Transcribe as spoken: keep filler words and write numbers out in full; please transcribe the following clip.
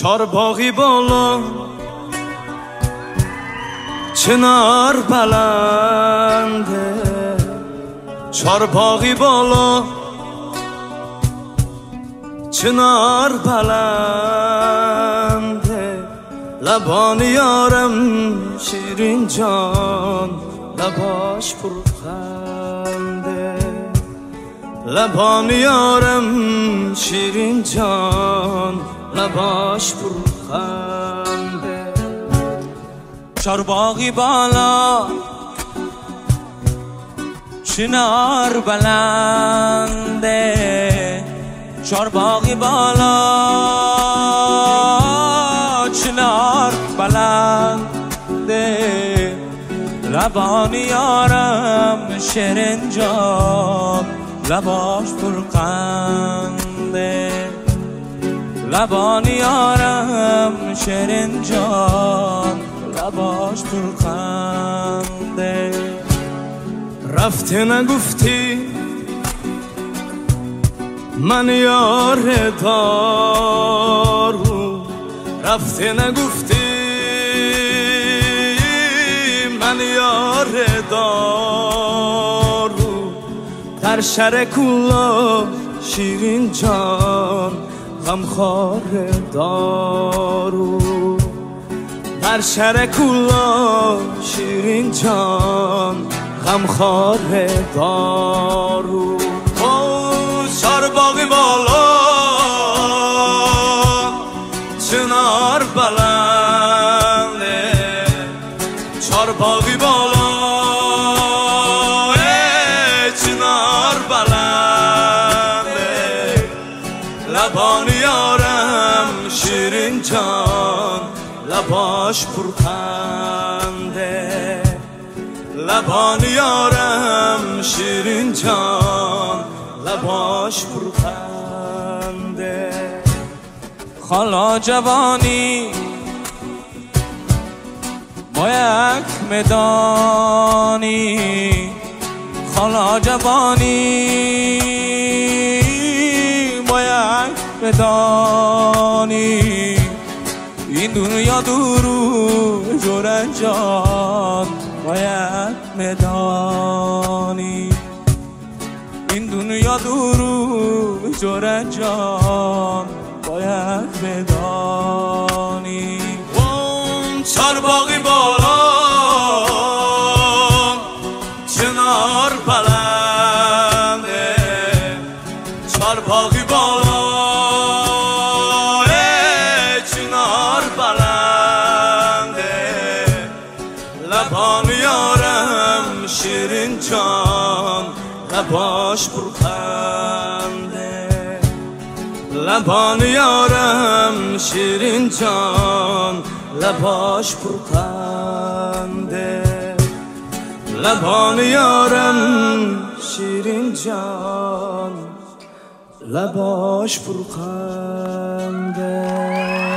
چارباغی بالا چنار بلنده، چارباغی بالا چنار بلنده، لبان یارم شیرین جان لباش پرخنده، لبان یارم شیرین جان لباش پرخنده. چارباغی بالا چنار بلنده، چارباغی بالا چنار بلنده، لبان یارم شیرین جان لباش پرخنده، لبان یارم شیرین جان لباش پرخنده. رفته نگفتی من یار دارو، رفته نگفتی من یار دارو، در شر کولا شیرین جان غمخوار دارو، در شر کولا شیرین جان غمخوار دارو. چارباغی بالا چنار بلنده، چارباغی بالا چنار بلنده، لبان یارم شیرین جان لباش پرخنده، لبان یارم شیرین جان لباش پرخنده. خالا جوانی ما یک میدانی، خالا جوانی ما یک میدانی، این دنیا دورو جور جان ما یک میدانی، این دنیا دورو جور جان باید بدانی. اون چارباغی بالا چنار بلنده، چارباغی بالا چنار بلنده، لبان یارم شیرین جان لباش پرخنده، لبان یارم شیرین جان لباش پرخنده، لبان یارم شیرین جان لباش پرخنده.